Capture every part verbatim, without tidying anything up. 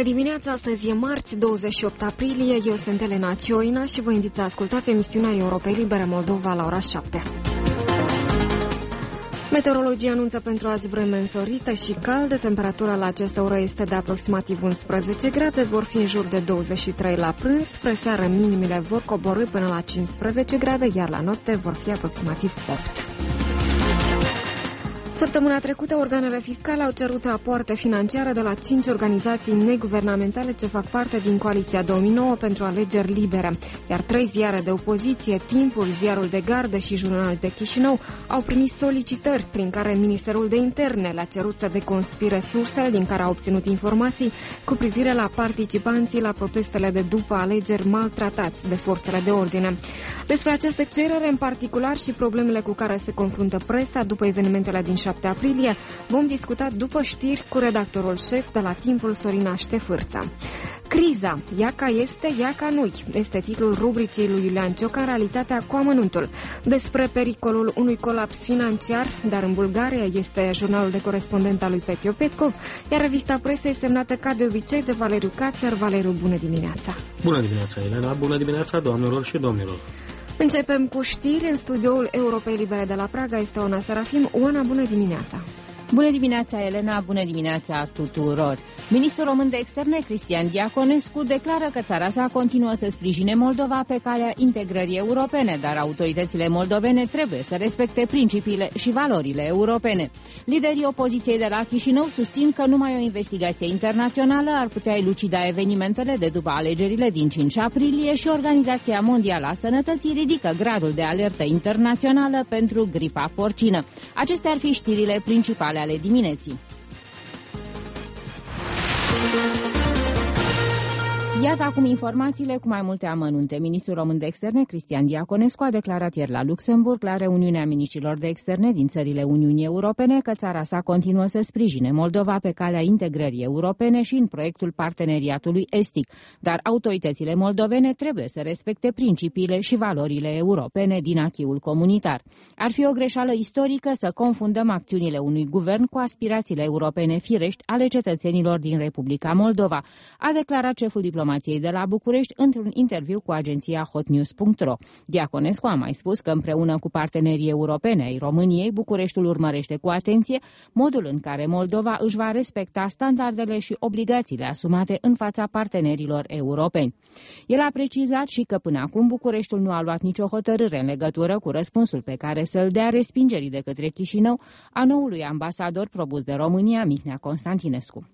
Bună dimineața, astăzi e marți, douăzeci și opt aprilie, eu sunt Elena Cioina și vă invit să ascultați emisiunea Europei Libere Moldova la ora șapte. Meteorologii anunță pentru azi vreme însorită și caldă. Temperatura la această oră este de aproximativ unsprezece grade, vor fi în jur de douăzeci și trei la prânz. Spre seară minimile vor coborî până la cincisprezece grade, iar la noapte vor fi aproximativ opt. Săptămâna trecută, organele fiscale au cerut rapoarte financiare de la cinci organizații neguvernamentale ce fac parte din Coaliția două mii nouă pentru alegeri libere, iar trei ziare de opoziție, Timpul, Ziarul de Gardă și Jurnal de Chișinău, au primit solicitări prin care Ministerul de Interne le-a cerut să deconspire sursele din care au obținut informații cu privire la participanții la protestele de după alegeri maltratați de forțele de ordine. Despre această cerere în particular și problemele cu care se confruntă presa după evenimentele din șapte aprilie, vom discuta după știri cu redactorul șef de la Timpul, Sorina Ștefârța. Criza, ea ca este, ea ca nu-i, este titlul rubricii lui Iulian Ciocan, Realitatea cu amănuntul. Despre pericolul unui colaps financiar, dar în Bulgaria, este jurnalul de corespondent al lui Petio Petkov, iar revista presă e semnată ca de obicei de Valeriu Cațar. Valeriu, bună dimineața! Bună dimineața, Elena! Bună dimineața, doamnelor și domnilor! Începem cu știri. În studioul Europei Libere de la Praga este Oana Serafim. Oana, bună dimineața! Bună dimineața, Elena! Bună dimineața tuturor! Ministrul român de externe, Cristian Diaconescu, declară că țara sa continuă să sprijine Moldova pe calea integrării europene, dar autoritățile moldovene trebuie să respecte principiile și valorile europene. Liderii opoziției de la Chișinău susțin că numai o investigație internațională ar putea elucida evenimentele de după alegerile din cinci aprilie și Organizația Mondială a Sănătății ridică gradul de alertă internațională pentru gripa porcină. Acestea ar fi știrile principale ale dimineții. Iată acum informațiile cu mai multe amănunte. Ministrul român de externe, Cristian Diaconescu, a declarat ieri la Luxemburg, la reuniunea miniștrilor de externe din țările Uniunii Europene, că țara sa continuă să sprijine Moldova pe calea integrării europene și în proiectul parteneriatului estic, dar autoritățile moldovene trebuie să respecte principiile și valorile europene din acquis-ul comunitar. Ar fi o greșeală istorică să confundăm acțiunile unui guvern cu aspirațiile europene firești ale cetățenilor din Republica Moldova, a declarat șeful diplomației de la București într-un interviu cu agenția hotnews punct ro. Diaconescu a mai spus că împreună cu partenerii europene ai României, Bucureștiul urmărește cu atenție modul în care Moldova își va respecta standardele și obligațiile asumate în fața partenerilor europeni. El a precizat și că până acum Bucureștiul nu a luat nicio hotărâre în legătură cu răspunsul pe care să-l dea respingerii de către Chișinău a noului ambasador propus de România, Mihnea Constantinescu.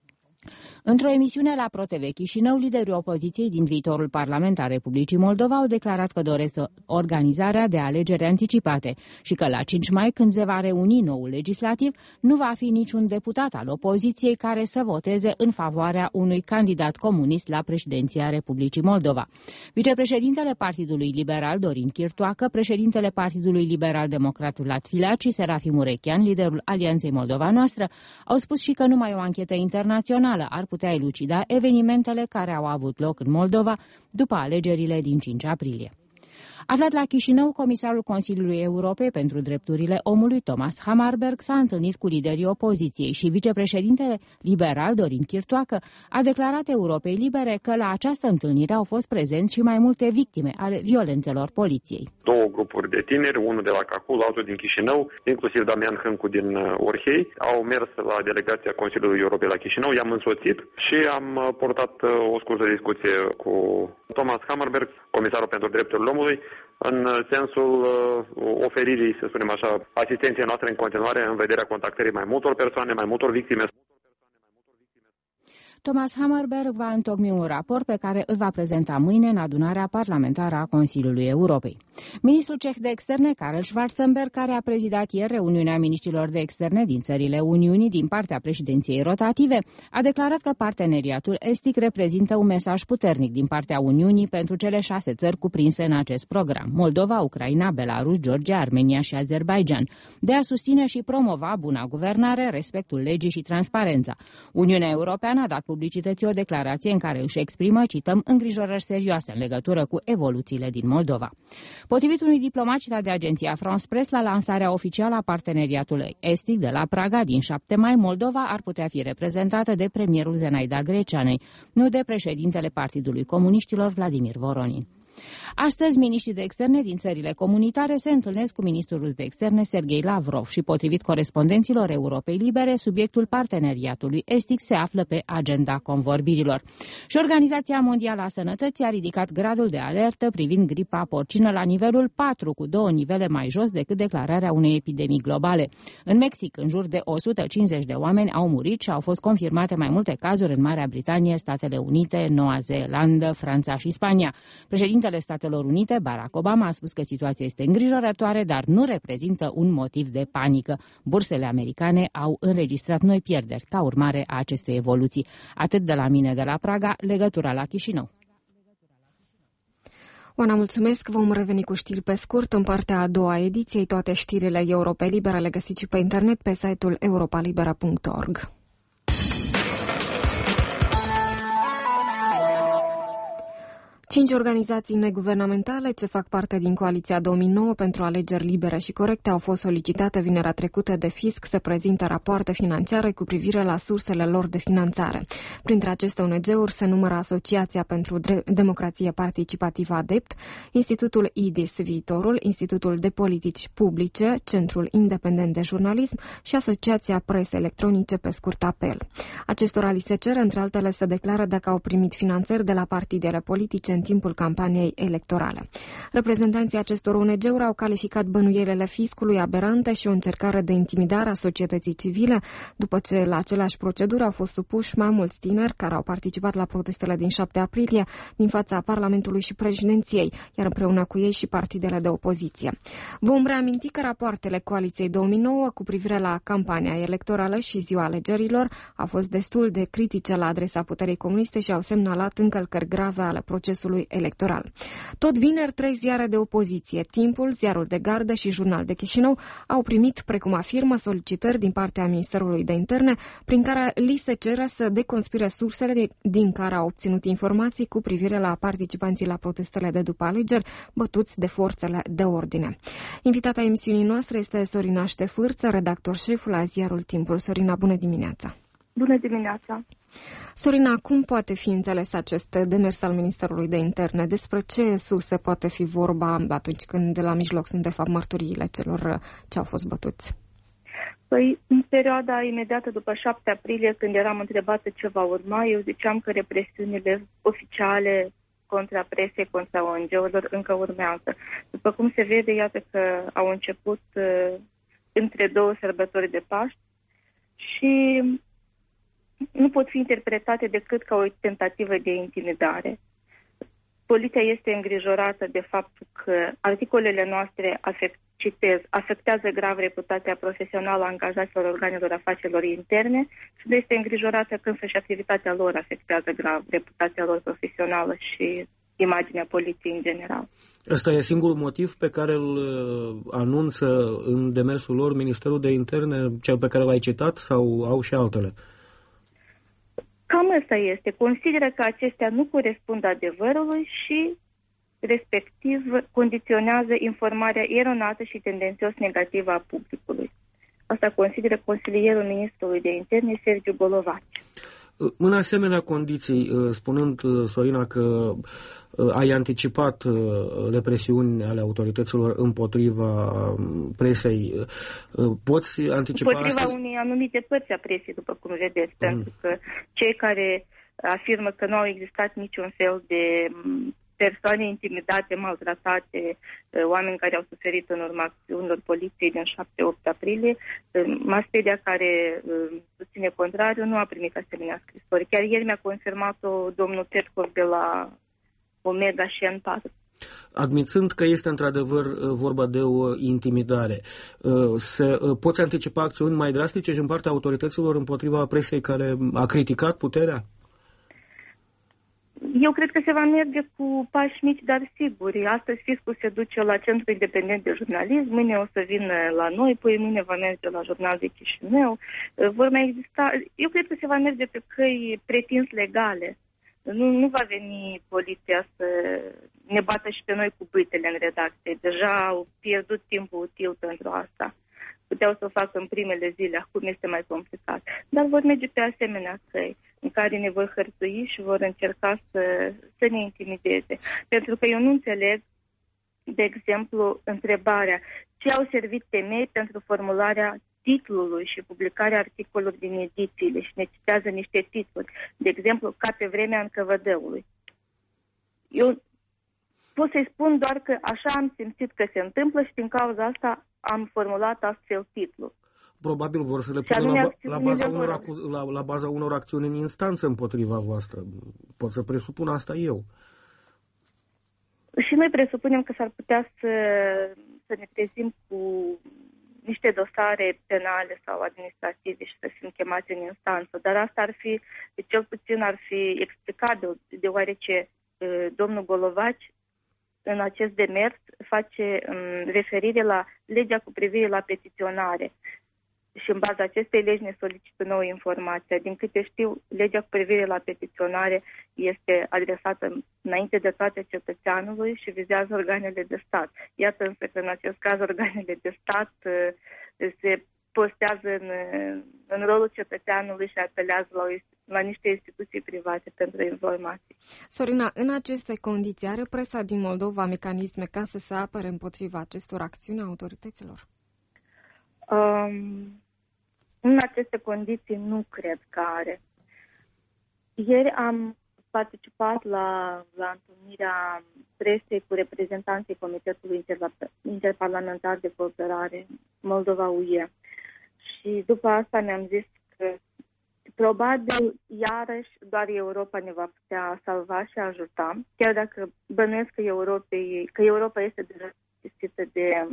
Într-o emisiune la ProTV Chișinău, liderii opoziției din viitorul Parlament al Republicii Moldova au declarat că doresc organizarea de alegeri anticipate și că la cinci mai, când se va reuni noul legislativ, nu va fi niciun deputat al opoziției care să voteze în favoarea unui candidat comunist la președinția Republicii Moldova. Vicepreședintele Partidului Liberal, Dorin Chirtoacă, președintele Partidului Liberal Democrat Vlad Filat și Serafim Urechean, liderul Alianței Moldova Noastră, au spus și că numai o anchetă internațională ar putea elucida evenimentele care au avut loc în Moldova după alegerile din cinci aprilie. Aflat la Chișinău, comisarul Consiliului Europei pentru Drepturile Omului, Thomas Hammarberg, s-a întâlnit cu liderii opoziției și vicepreședintele liberal, Dorin Chirtoacă, a declarat Europei Libere că la această întâlnire au fost prezenți și mai multe victime ale violențelor poliției. Două grupuri de tineri, unul de la Cacul, altul din Chișinău, inclusiv Damian Hâncu din Orhei, au mers la delegația Consiliului Europei la Chișinău, i-am însoțit și am purtat o scurtă discuție cu Thomas Hammarberg, comisarul pentru drepturile omului, în sensul oferirii, să spunem așa, asistenței noastre în continuare în vederea contactării mai multor persoane, mai multor victime. Thomas Hammarberg va întocmi un raport pe care îl va prezenta mâine în adunarea parlamentară a Consiliului Europei. Ministrul ceh de externe, Karel Schwarzenberg, care a prezidat ieri reuniunea miniștrilor de externe din țările Uniunii din partea președinției rotative, a declarat că parteneriatul estic reprezintă un mesaj puternic din partea Uniunii pentru cele șase țări cuprinse în acest program: Moldova, Ucraina, Belarus, Georgia, Armenia și Azerbaidjan, de a susține și promova buna guvernare, respectul legii și transparența. Uniunea Europeană a dat publicității o declarație în care își exprimă, cităm, îngrijorări serioase în legătură cu evoluțiile din Moldova. Potrivit unui diplomat citat de agenția France Press, la lansarea oficială a parteneriatului estic de la Praga din șapte mai, Moldova ar putea fi reprezentată de premierul Zenaida Greceanei, nu de președintele Partidului Comuniștilor Vladimir Voronin. Astăzi, miniștrii de externe din țările comunitare se întâlnesc cu ministrul rus de externe Sergei Lavrov și, potrivit corespondenților Europei Libere, subiectul parteneriatului estic se află pe agenda convorbirilor. Și Organizația Mondială a Sănătății a ridicat gradul de alertă privind gripa porcină la nivelul patru, cu două nivele mai jos decât declararea unei epidemii globale. În Mexic, în jur de o sută cincizeci de oameni au murit și au fost confirmate mai multe cazuri în Marea Britanie, Statele Unite, Noua Zeelandă, Franța și Spania. Președintele Statelor Unite, Barack Obama, a spus că situația este îngrijorătoare, dar nu reprezintă un motiv de panică. Bursele americane au înregistrat noi pierderi ca urmare a acestei evoluții. Atât de la mine de la Praga, legătura la Chișinău. Oana, mulțumesc. Vom reveni cu știri pe scurt în partea a doua a ediției. Toate știrile Europa Liberă le găsiți și pe internet pe site-ul europa libera punct org. Cinci organizații neguvernamentale ce fac parte din coaliția două mii nouă pentru alegeri libere și corecte au fost solicitate vinerea trecută de fisc să prezinte rapoarte financiare cu privire la sursele lor de finanțare. Printre aceste O N G-uri se numără Asociația pentru Democrație Participativă ADEPT, Institutul I D I S Viitorul, Institutul de Politici Publice, Centrul Independent de Jurnalism și Asociația Prese Electronice, pe scurt APEL. Acestora li se cere, între altele, să declară dacă au primit finanțări de la partidele politice în timpul campaniei electorale. Reprezentanții acestor O N G-uri au calificat bănuielile fiscului aberante și o încercare de intimidare a societății civile, după ce la aceleași proceduri au fost supuși mai mulți tineri care au participat la protestele din șapte aprilie din fața Parlamentului și președinției, iar împreună cu ei și partidele de opoziție. Vom reaminti că rapoartele coaliției două mii nouă cu privire la campania electorală și ziua alegerilor au fost destul de critice la adresa puterii comuniste și au semnalat încălcări grave ale procesului electoral. Tot vineri, trei ziare de opoziție, Timpul, Ziarul de Gardă și Jurnal de Chișinău, au primit, precum afirmă, solicitări din partea Ministerului de Interne, prin care li se cere să deconspire sursele din care au obținut informații cu privire la participanții la protestele de după alegeri bătuți de forțele de ordine. Invitata emisiunii noastre este Sorina Ștefârță, redactor șef la Ziarul Timpul. Sorina, bună dimineața! Bună dimineața! Sorina, cum poate fi înțeles acest demers al Ministerului de Interne? Despre ce surse poate fi vorba atunci când la mijloc sunt de fapt mărturiile celor ce au fost bătuți? Păi, în perioada imediată după șapte aprilie, când eram întrebată ce va urma, eu ziceam că represiunile oficiale contra presei, contra O N G-urilor încă urmează. După cum se vede, iată că au început uh, între două sărbători de Paști și nu pot fi interpretate decât ca o tentativă de intimidare. Poliția este îngrijorată de faptul că articolele noastre afect, citez, afectează grav reputația profesională a angajaților organelor afacerilor interne și nu este îngrijorată că însă și activitatea lor afectează grav reputația lor profesională și imaginea poliției în general. Ăsta e singurul motiv pe care îl anunță în demersul lor Ministerul de Interne, cel pe care l-ai citat, sau au și altele? Cam asta este. Consideră că acestea nu corespund adevărului și, respectiv, condiționează informarea eronată și tendențios negativă a publicului. Asta consideră consilierul Ministrului de Interne, Sergiu Bolovaci. În asemenea condiții, spunând, Sorina, că ai anticipat represiuni ale autorităților împotriva presei, poți anticipa Împotriva astăzi? unei anumite părți a presei, după cum vedeți, mm. pentru că cei care afirmă că nu au existat niciun fel de persoane intimidate, maltratate, oameni care au suferit în urma acțiunilor poliției din șapte opt aprilie, mass media care susține contrariu nu a primit asemenea scrisori. Chiar ieri mi-a confirmat-o domnul Percov de la Omega și N patru. Admițând că este într-adevăr vorba de o intimidare, se, poți anticipa acțiuni mai drastice și în partea autorităților împotriva presei care a criticat puterea? Eu cred că se va merge cu pași mici, dar siguri. Astăzi fiscul se duce la Centrul Independent de Jurnalism, mâine o să vină la noi, poi mâine va merge la Jurnal de Chișinău. Vor mai exista, eu cred că se va merge pe căi pretins legale. Nu, nu va veni poliția să ne bată și pe noi cu bâtele în redacție. Deja au pierdut timpul util pentru asta. Puteau să o facă în primele zile, acum este mai complicat. Dar vor merge pe asemenea căi în care ne vor hărțui și vor încerca să, să ne intimideze. Pentru că eu nu înțeleg, de exemplu, întrebarea ce au servit temei pentru formularea titlului și publicarea articolelor din edițiile și ne citează niște titluri. De exemplu, ca pe vremea N K V D-ului. Eu pot să-i spun doar că așa am simțit că se întâmplă și din cauza asta am formulat astfel titlul. Probabil vor să le pună la, la, baza unor acu, la, la baza unor acțiuni în instanță împotriva voastră. Pot să presupun asta eu. Și noi presupunem că s-ar putea să, să ne trezim cu niște dosare penale sau administrative și să fim chemați în instanță. Dar asta ar fi, cel puțin ar fi explicabil, deoarece domnul Golovaci în acest demers face um, referire la legea cu privire la petiționare. Și în baza acestei legi ne solicită nouă informație. Din câte știu, legea cu privire la petiționare este adresată înainte de toate cetățeanului și vizează organele de stat. Iată însă că în acest caz organele de stat uh, se postează în, în rolul cetățeanului și apelează la, o, la niște instituții private pentru informații. Sorina, în aceste condiții are presa din Moldova mecanisme ca să se apere împotriva acestor acțiuni a autorităților? Um, în aceste condiții nu cred că are. Ieri am participat la, la întâlnirea presei cu reprezentanții Comitetului Interparlamentar de Cooperare Moldova-U E. Și după asta mi-am zis că probabil iarăși doar Europa ne va putea salva și ajuta, chiar dacă bănuiesc că, Europei, că Europa este deja plictisită de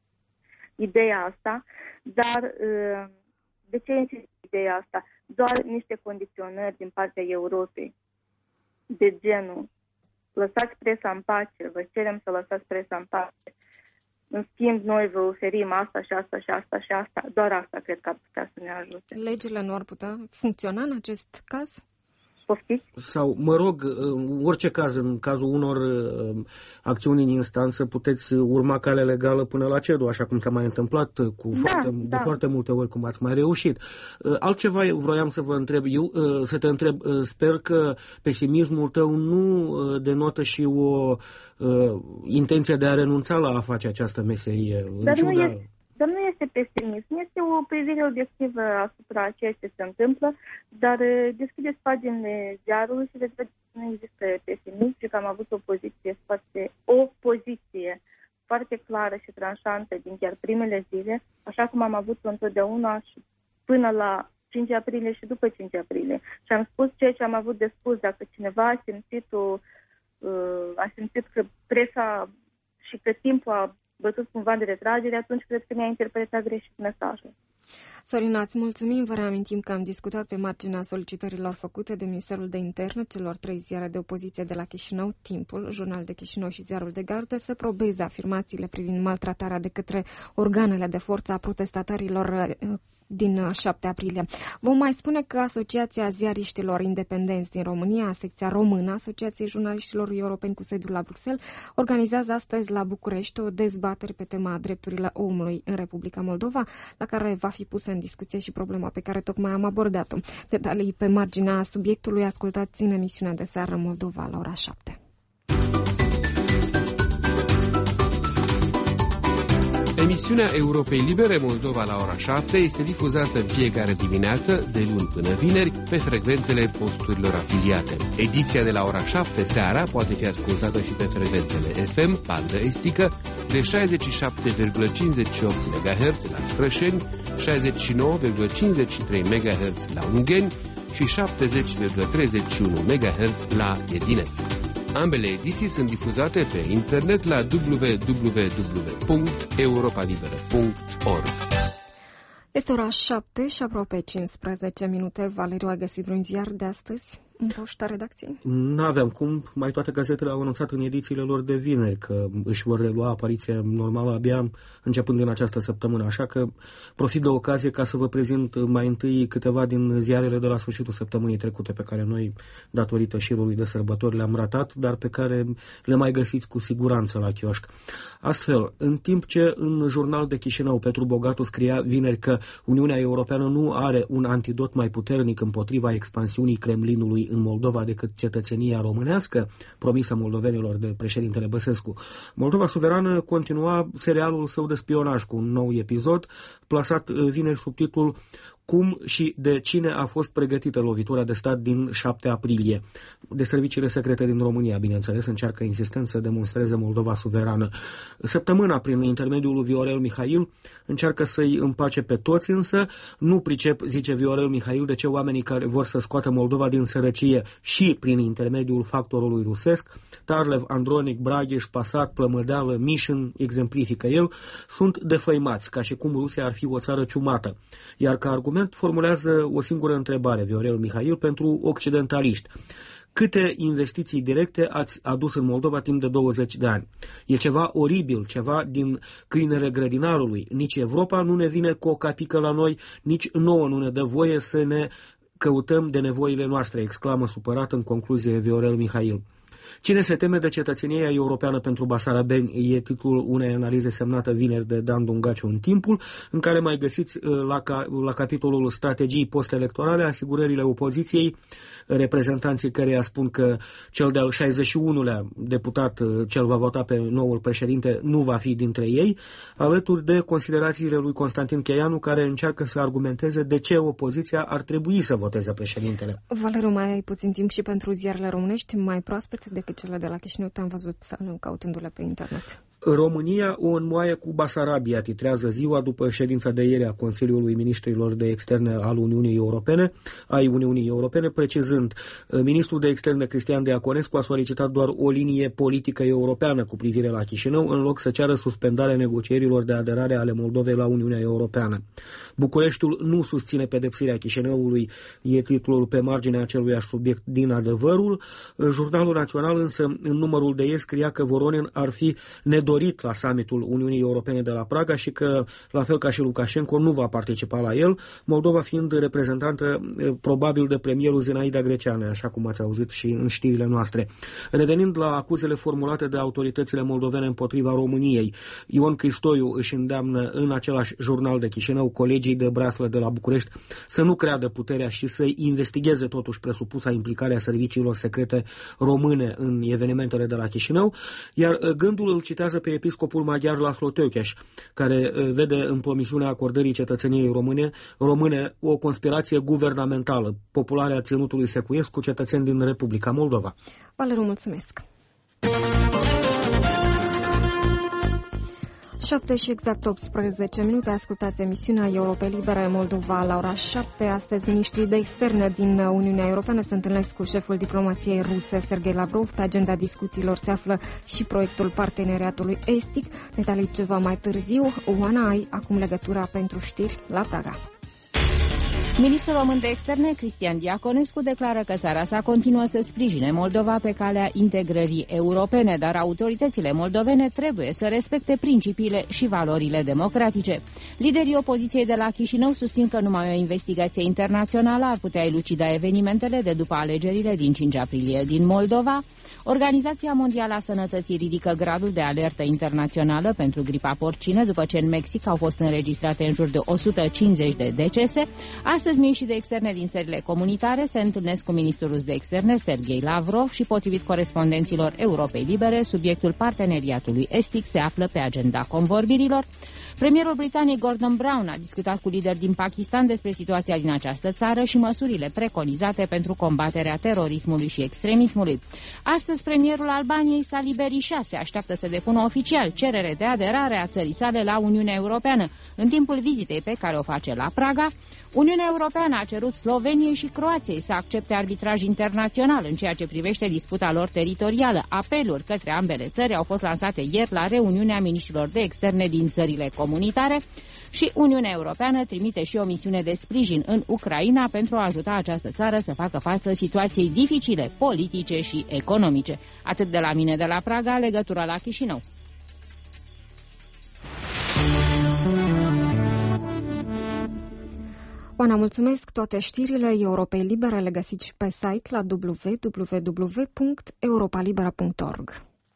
ideea asta, dar de ce insist ideea asta? Doar niște condiționări din partea Europei de genul lăsați presa în pace, vă cerem să lăsați presa în pace. În schimb, noi vă oferim asta și asta și asta și asta. Doar asta cred că ar putea să ne ajute. Legile nu ar putea funcționa în acest caz? Poftiți? Sau, mă rog, în orice caz, în cazul unor acțiuni în instanță, puteți urma calea legală până la C E D U, așa cum s-a mai întâmplat cu da, foarte, da. de foarte multe ori, cum ați mai reușit. Altceva vroiam să vă întreb, eu să te întreb, sper că pesimismul tău nu denotă și o intenție de a renunța la a face această meserie. Dar nu este. Dar nu este pesimism, este o privire obiectivă asupra ceea ce se întâmplă, dar deschideți paginile ziarului și veți vedea că nu există pesimism și că am avut o poziție foarte, o poziție foarte clară și tranșantă din chiar primele zile, așa cum am avut-o întotdeauna și până la cinci aprilie și după cinci aprilie. Și am spus ceea ce am avut de spus. Dacă cineva a simțit, o, a simțit că presa și că timpul a bătut cumva de retragere, atunci cred că mi-a interpretat greșit mesajul. Sorina, îți mulțumim, vă reamintim că am discutat pe marginea solicitărilor făcute de Ministerul de Interne celor trei ziare de opoziție de la Chișinău, Timpul, Jurnal de Chișinău și Ziarul de Gardă, să probeze afirmațiile privind maltratarea de către organele de forță a protestatarilor din șapte aprilie. Vom mai spune că Asociația Ziariștilor Independenți din România, secția română, Asociației Jurnaliștilor Europeni cu sediul la Bruxelles, organizează astăzi la București o dezbatere pe tema drepturilor omului în Republica Moldova, la care va fi pusă în discuție și problema pe care tocmai am abordat-o. Detalii pe marginea subiectului ascultați în emisiunea de seară Moldova la ora șapte. Emisiunea Europei Libere Moldova la ora șapte este difuzată în fiecare dimineață, de luni până vineri, pe frecvențele posturilor afiliate. Ediția de la ora șapte seara poate fi ascultată și pe frecvențele F M, bandă estică, de șaizeci și șapte virgulă cincizeci și opt megahertz la Strășeni, șaizeci și nouă virgulă cincizeci și trei megahertz la Ungheni și șaptezeci virgulă treizeci și unu megahertz la Edineț. Ambele ediții sunt difuzate pe internet la w w w punct europa liberă punct org. Este ora șapte și aproape cincisprezece minute. Valeriu, a găsit vreun ziar de astăzi? în poșta redacției? N-aveam cum, mai toate gazetele au anunțat în edițiile lor de vineri că își vor relua apariția normală abia începând din această săptămână, așa că profit de ocazie ca să vă prezint mai întâi câteva din ziarele de la sfârșitul săptămânii trecute, pe care noi, datorită șirului de sărbători, le-am ratat, dar pe care le mai găsiți cu siguranță la chioșc. Astfel, în timp ce în Jurnal de Chișinău Petru Bogatu scria vineri că Uniunea Europeană nu are un antidot mai puternic împotriva expansiunii Kremlinului în Moldova decât cetățenia românească, promisă moldovenilor de președintele Băsescu, Moldova Suverană continua serialul său de spionaj cu un nou episod, plasat vineri sub titlul Cum și de cine a fost pregătită lovitura de stat din șapte aprilie. De serviciile secrete din România, bineînțeles, încearcă insistent să demonstreze Moldova suverană. Săptămâna, prin intermediul lui Viorel Mihail, încearcă să-i împace pe toți, însă nu pricep, zice Viorel Mihail, de ce oamenii care vor să scoată Moldova din sărăcie și prin intermediul factorului rusesc, Tarlev, Andronic, Braghiș, Pasat, Plămădeală, Mișin, exemplifică el, sunt defăimați, ca și cum Rusia ar fi o țară ciumată. Iar ca argument formulează o singură întrebare, Viorel Mihail, pentru occidentaliști. Câte investiții directe ați adus în Moldova timp de douăzeci de ani? E ceva oribil, ceva din câinele grădinarului. Nici Europa nu ne vine cu o capică la noi, nici nouă nu ne dă voie să ne căutăm de nevoile noastre, exclamă supărat în concluzie Viorel Mihail. Cine se teme de cetățenia europeană pentru basarabeni e titlul unei analize semnată vineri de Dan Dungaciu în Timpul, în care mai găsiți la, ca, la capitolul strategii post-electorale asigurările opoziției, reprezentanții căreia spun că cel de-al șaizeci și unulea deputat cel va vota pe noul președinte nu va fi dintre ei, alături de considerațiile lui Constantin Cheianu, care încearcă să argumenteze de ce opoziția ar trebui să voteze președintele. Valeriu, mai ai puțin timp și pentru ziarele românești mai proaspete decât cele de la Chișinău, te-am văzut cautându-le pe internet. România o înmoaie cu Basarabia, titrează Ziua după ședința de ieri a Consiliului Ministrilor de Externe al Uniunii Europene, ai Uniunii Europene, precizând, ministrul de Externe Cristian Diaconescu a solicitat doar o linie politică europeană cu privire la Chișinău, în loc să ceară suspendarea negocierilor de aderare ale Moldovei la Uniunea Europeană. Bucureștiul nu susține pedepsirea Chișinăului, e titlul pe marginea aceluiași subiect din Adevărul. Jurnalul Național însă, în numărul de ieri, scria că Voronin ar fi nedorit la summitul Uniunii Europene de la Praga și că, la fel ca și Lukashenko, nu va participa la el, Moldova fiind reprezentată probabil de premierul Zinaida Greceanu, așa cum ați auzit și în știrile noastre. Revenind la acuzele formulate de autoritățile moldovene împotriva României, Ion Cristoiu își îndeamnă în același Jurnal de Chișinău colegii de breaslă de la București să nu creadă puterea și să investigheze totuși presupusa implicarea serviciilor secrete române în evenimentele de la Chișinău, iar gândul îl citează pe episcopul maghiar László Tőkés, care vede în promisiunea acordării cetățeniei române, române o conspirație guvernamentală, popularea ținutului secuiesc cu cetățeni din Republica Moldova. Valeriu, mulțumesc! șapte și exact optsprezece minute, ascultați emisiunea Europe Libere Moldova la ora șapte. Astăzi, ministrii de externe din Uniunea Europeană se întâlnesc cu șeful diplomației ruse, Sergei Lavrov. Pe agenda discuțiilor se află și proiectul parteneriatului estic. Detalii ceva mai târziu. Oana, ai acum legătura pentru știri la Praga. Ministrul român de externe, Cristian Diaconescu, declară că țara sa continuă să sprijine Moldova pe calea integrării europene, dar autoritățile moldovene trebuie să respecte principiile și valorile democratice. Liderii opoziției de la Chișinău susțin că numai o investigație internațională ar putea elucida evenimentele de după alegerile din cinci aprilie din Moldova. Organizația Mondială a Sănătății ridică gradul de alertă internațională pentru gripa porcină, după ce în Mexic au fost înregistrate în jur de o sută cincizeci de decese. Astăzi, miniștrii de externe din țările comunitare se întâlnesc cu ministrul rus de externe, Sergei Lavrov, și potrivit corespondenților Europei Libere, subiectul parteneriatului estic se află pe agenda convorbirilor. Premierul Britaniei Gordon Brown a discutat cu lideri din Pakistan despre situația din această țară și măsurile preconizate pentru combaterea terorismului și extremismului. Astăzi, premierul Albaniei, Sali Berisha, se așteaptă să depună oficial cerere de aderare a țării sale la Uniunea Europeană, în timpul vizitei pe care o face la Praga. Uniunea Europeană a cerut Sloveniei și Croației să accepte arbitraj internațional în ceea ce privește disputa lor teritorială. Apeluri către ambele țări au fost lansate ieri la reuniunea miniștrilor de externe din țările comunitare și Uniunea Europeană trimite și o misiune de sprijin în Ucraina pentru a ajuta această țară să facă față situației dificile, politice și economice. Atât de la mine de la Praga, legătura la Chișinău. Oana, mulțumesc. Toate știrile Europei Libere le găsiți și pe site la w w w punct europa libera punct org.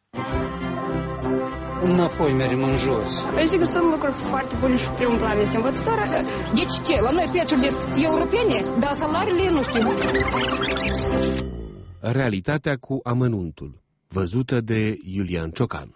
Înapoi mergem în jos. Sigur, sunt lucruri foarte bune și primul plan este învățătoarea. Deci ce? La noi plățurile europene, dar salariile nu știu. Realitatea cu amănuntul, văzută de Iulian Ciocan.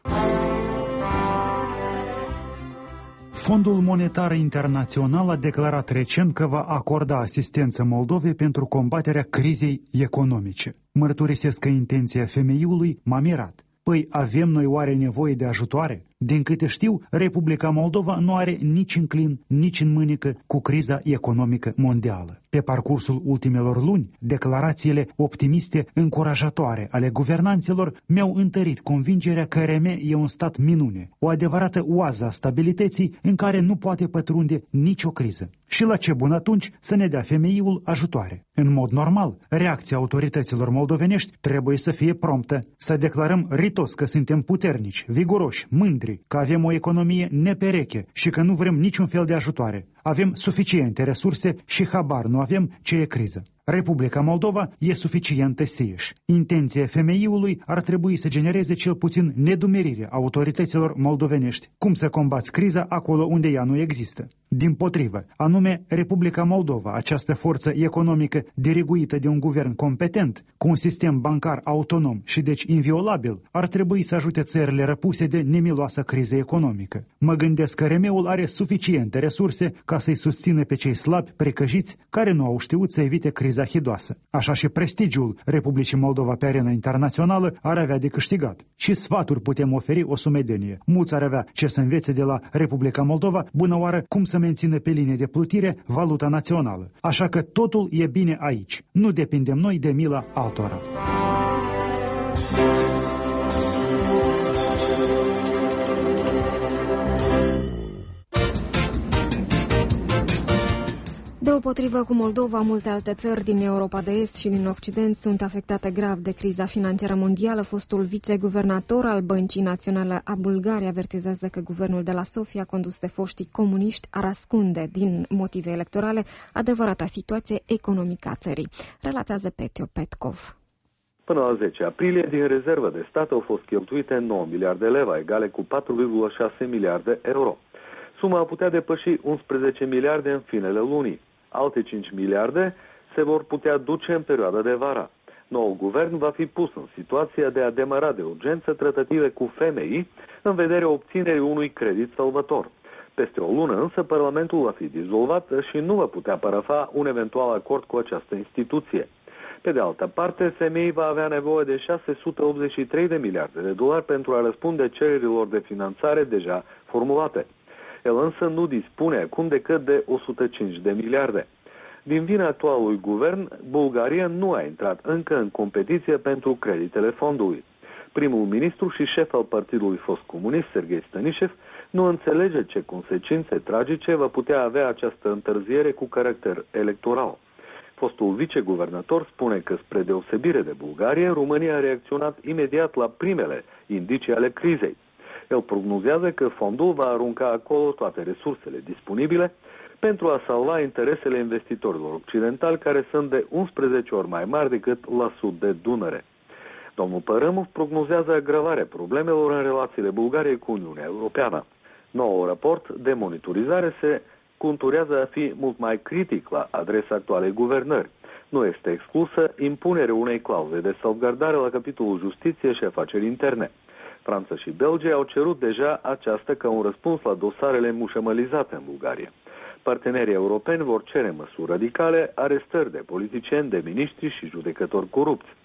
Fondul Monetar Internațional a declarat recent că va acorda asistență Moldovei pentru combaterea crizei economice. Mărturisesc că intenția femeiului m-a mirat. Păi avem noi oare nevoie de ajutoare? Din câte știu, Republica Moldova nu are nici în clin, nici în mânecă cu criza economică mondială. Pe parcursul ultimelor luni, declarațiile optimiste încurajatoare ale guvernanților mi-au întărit convingerea că R M e un stat minune, o adevărată oază a stabilității în care nu poate pătrunde nicio criză. Și la ce bun atunci să ne dea femeiul ajutoare? În mod normal, reacția autorităților moldovenești trebuie să fie promptă, să declarăm ritos că suntem puternici, viguroși, mândri, că avem o economie nepereche și că nu vrem niciun fel de ajutoare. Avem suficiente resurse și habar nu avem ce e criză. Republica Moldova e suficientă sieși. Intenția femeiului ar trebui să genereze cel puțin nedumerirea autorităților moldovenești. Cum să combați criza acolo unde ea nu există? Dimpotrivă, anume Republica Moldova, această forță economică diriguită de un guvern competent, cu un sistem bancar autonom și deci inviolabil, ar trebui să ajute țările răpuse de nemiloasa criză economică. Mă gândesc că R M-ul are suficiente resurse ca să-i susțină pe cei slabi, precăjiți, care nu au știut să evite criza hidoasă. Așa și prestigiul Republicii Moldova pe arena internațională ar avea de câștigat. Și sfaturi putem oferi o sumedenie. Mulți ar avea ce să învețe de la Republica Moldova, bună oară, cum să mențină pe linie de plutire valuta națională. Așa că totul e bine aici. Nu depindem noi de mila altora. Deopotrivă cu Moldova, multe alte țări din Europa de Est și din Occident sunt afectate grav de criza financiară mondială. Fostul viceguvernator al Băncii Naționale a Bulgariei avertizează că guvernul de la Sofia, condus de foștii comuniști, ar ascunde din motive electorale adevărata situație economică a țării. Relatează Petio Petkov. Până la zece aprilie, din rezervă de stat au fost cheltuite nouă miliarde leva, egale cu patru virgulă șase miliarde euro. Suma a putea depăși unsprezece miliarde în finele lunii. Alte cinci miliarde se vor putea duce în perioada de vară. Noul guvern va fi pus în situația de a demara de urgență tratative cu F M I în vederea obținerii unui credit salvator. Peste o lună însă Parlamentul va fi dizolvat și nu va putea parafa un eventual acord cu această instituție. Pe de altă parte, F M I va avea nevoie de șase sute optzeci și trei de miliarde de dolari pentru a răspunde cererilor de finanțare deja formulate. El însă nu dispune acum decât de o sută cinci de miliarde. Din vina actualului guvern, Bulgaria nu a intrat încă în competiție pentru creditele fondului. Primul ministru și șef al partidului fost comunist, Serghei Stanișev, nu înțelege ce consecințe tragice va putea avea această întârziere cu caracter electoral. Fostul viceguvernator spune că, spre deosebire de Bulgaria, România a reacționat imediat la primele indicii ale crizei. El prognozează că fondul va arunca acolo toate resursele disponibile pentru a salva interesele investitorilor occidentali, care sunt de unsprezece ori mai mari decât la sud de Dunăre. Domnul Părâmov prognozează agravarea problemelor în relațiile Bulgariei cu Uniunea Europeană. Noul raport de monitorizare se conturează a fi mult mai critic la adresa actualei guvernări. Nu este exclusă impunerea unei clauze de salvgardare la capitolul justiție și afaceri interne. Franța și Belgia au cerut deja aceasta ca un răspuns la dosarele mușamalizate în Bulgaria. Partenerii europeni vor cere măsuri radicale, arestări de politicieni, de miniștri și judecători corupți.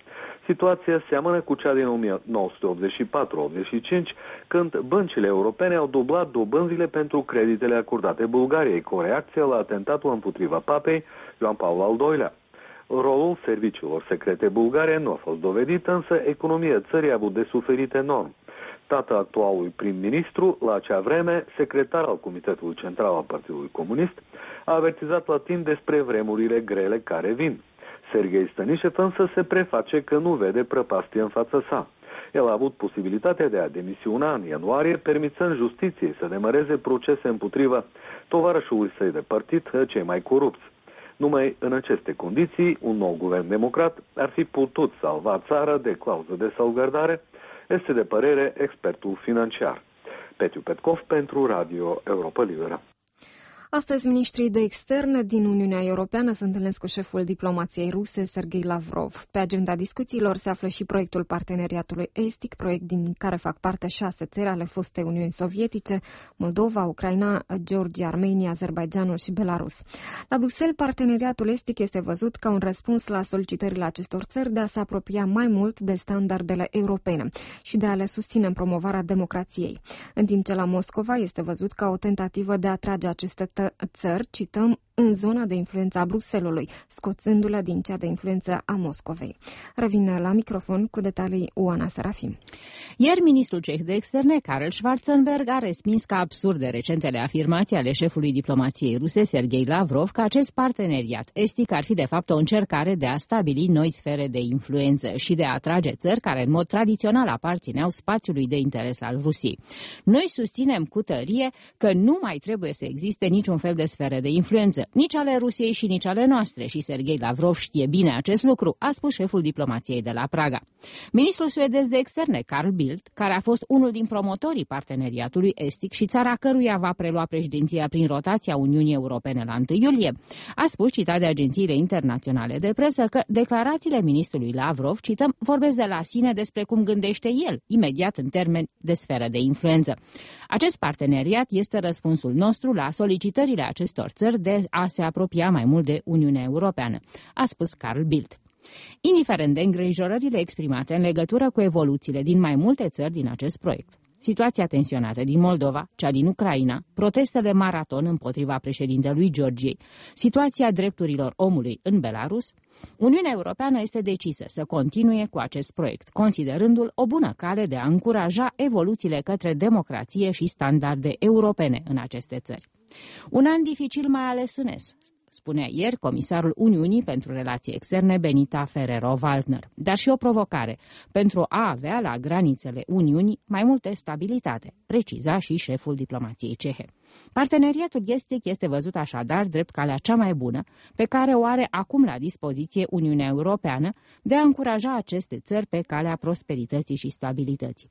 Situația seamănă cu cea din o mie nouă sute optzeci și patru optzeci și cinci, când băncile europene au dublat dobânzile pentru creditele acordate Bulgariei, cu o reacție la atentatul împotriva papei Ioan Paul al doilea. Rolul serviciilor secrete bulgare nu a fost dovedit, însă economia țării a avut de suferit enorm. Tatăl actualului prim-ministru, la acea vreme secretar al Comitetului Central al Partidului Comunist, a avertizat la timp despre vremurile grele care vin. Serghei Stănișev însă se preface că nu vede prăpastie în fața sa. El a avut posibilitatea de a demisiona în ianuarie, permițând justiției să demareze procese împotriva tovarășului săi de partid, cei mai corupți. Numai în aceste condiții, un nou guvern democrat ar fi putut salva țara de clauză de salvgardare, este de părere expertul financiar. Petiu Petkov pentru Radio Europa Liberă. Astăzi, ministrii de externe din Uniunea Europeană se întâlnesc cu șeful diplomației ruse, Sergei Lavrov. Pe agenda discuțiilor se află și proiectul Parteneriatului Estic, proiect din care fac parte șase țări ale fostei Uniuni Sovietice, Moldova, Ucraina, Georgia, Armenia, Azerbaidjanul și Belarus. La Bruxelles, Parteneriatul Estic este văzut ca un răspuns la solicitările acestor țări de a se apropia mai mult de standardele europene și de a le susține în promovarea democrației. În timp ce la Moscova este văzut ca o tentativă de a atrage aceste țări, cităm, în zona de influență a Bruxelului, scoțându-le din cea de influență a Moscovei. Revine la microfon cu detalii Oana Serafim. Ieri, ministrul ceh de externe, Karel Schwarzenberg, a respins ca absurde recentele afirmații ale șefului diplomației ruse, Sergei Lavrov, că acest parteneriat estic ar fi de fapt o încercare de a stabili noi sfere de influență și de a atrage țări care în mod tradițional aparțineau spațiului de interes al Rusiei. Noi susținem cu tărie că nu mai trebuie să existe niciun fel de sfere de influență, nici ale Rusiei și nici ale noastre, și Sergei Lavrov știe bine acest lucru, a spus șeful diplomației de la Praga. Ministrul suedez de externe, Carl Bildt, care a fost unul din promotorii parteneriatului estic și țara căruia va prelua președinția prin rotația Uniunii Europene la întâi iulie, a spus, citat de agențiile internaționale de presă, că declarațiile ministrului Lavrov, cităm, vorbesc de la sine despre cum gândește el, imediat în termeni de sferă de influență. Acest parteneriat este răspunsul nostru la solicitările acestor țări de a se apropia mai mult de Uniunea Europeană, a spus Carl Bildt. Indiferent de îngrijorările exprimate în legătură cu evoluțiile din mai multe țări din acest proiect, situația tensionată din Moldova, cea din Ucraina, protestele maraton împotriva președintelui Georgiei, situația drepturilor omului în Belarus, Uniunea Europeană este decisă să continue cu acest proiect, considerându-l o bună cale de a încuraja evoluțiile către democrație și standarde europene în aceste țări. Un an dificil mai ales în est, spunea ieri comisarul Uniunii pentru Relații Externe Benita Ferrero-Waldner, dar și o provocare pentru a avea la granițele Uniunii mai multă stabilitate, preciza și șeful diplomației cehe. Parteneriatul estic este văzut așadar drept calea cea mai bună pe care o are acum la dispoziție Uniunea Europeană de a încuraja aceste țări pe calea prosperității și stabilității.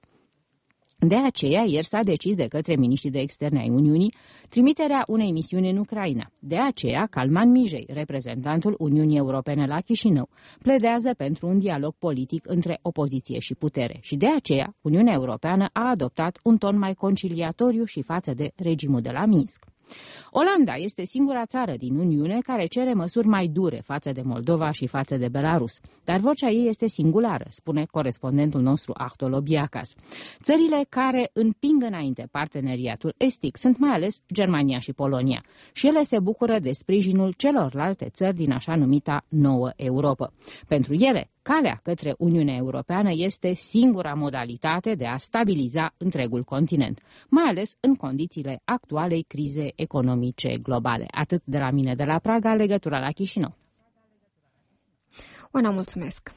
De aceea, ieri s-a decis de către miniștrii de externe ai Uniunii trimiterea unei misiuni în Ucraina. De aceea, Calman Mijei, reprezentantul Uniunii Europene la Chișinău, pledează pentru un dialog politic între opoziție și putere și de aceea Uniunea Europeană a adoptat un ton mai conciliatoriu și față de regimul de la Minsk. Olanda este singura țară din Uniune care cere măsuri mai dure față de Moldova și față de Belarus, dar vocea ei este singulară, spune corespondentul nostru Ahtol Obiacas. Țările care împing înainte parteneriatul estic sunt mai ales Germania și Polonia și ele se bucură de sprijinul celorlalte țări din așa numita Nouă Europă. Pentru ele, calea către Uniunea Europeană este singura modalitate de a stabiliza întregul continent, mai ales în condițiile actualei crize economice globale. Atât de la mine de la Praga, legătura la Chișinău. Oana, mulțumesc!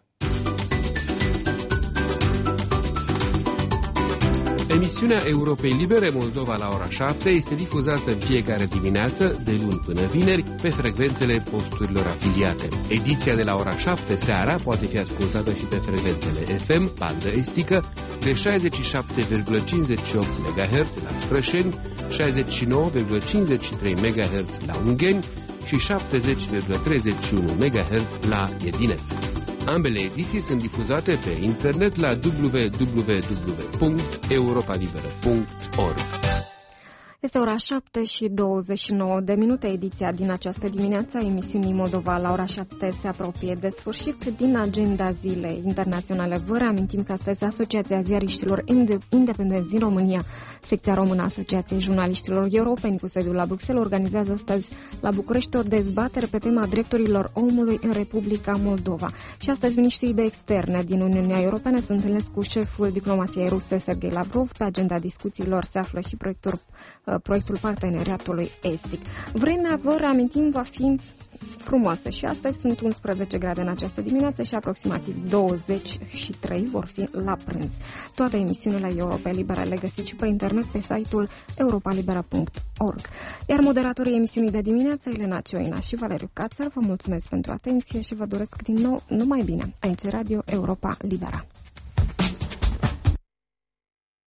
Emisiunea Europei Libere Moldova la ora șapte este difuzată în fiecare dimineață, de luni până vineri, pe frecvențele posturilor afiliate. Ediția de la ora șapte seara poate fi ascultată și pe frecvențele F M, bandă estică, de șaizeci și șapte virgulă cincizeci și opt megahertz la Sprășeni, șaizeci și nouă virgulă cincizeci și trei megahertz la Ungheni și șaptezeci virgulă treizeci și unu megahertz la Edineț. Ambele ediții sunt difuzate pe internet la w w w punct europa liberă punct org. Este ora șapte și douăzeci și nouă de minute. Ediția din această dimineață a emisiunii Moldova la ora șapte se apropie de sfârșit. Din agenda zilei internaționale vă reamintim că astăzi Asociația Ziariștilor Independenți din România, secția română a Asociației Jurnaliștilor Europeni cu sediul la Bruxelles, organizează astăzi la București o dezbatere pe tema drepturilor omului în Republica Moldova. Și astăzi miniștrii de externe din Uniunea Europeană se întâlnesc cu șeful diplomației ruse Sergei Lavrov. Pe agenda discuțiilor se află și proiectul proiectul parteneriatului estic. Vremea, vă reamintim, va fi frumoasă și astăzi sunt unsprezece grade în această dimineață și aproximativ douăzeci și trei vor fi la prânz. Toate emisiunile Europa Liberă le găsiți și pe internet pe site-ul europa libera punct org. Iar moderatorii emisiunii de dimineață, Elena Cioina și Valeriu Cațăr, vă mulțumesc pentru atenție și vă doresc din nou numai bine. Aici Radio Europa Liberă.